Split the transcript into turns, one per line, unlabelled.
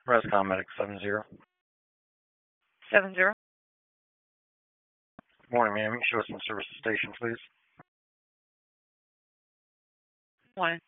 Rescom Medic 70.
70.
Morning, ma'am. Show us some service to station, please.
One.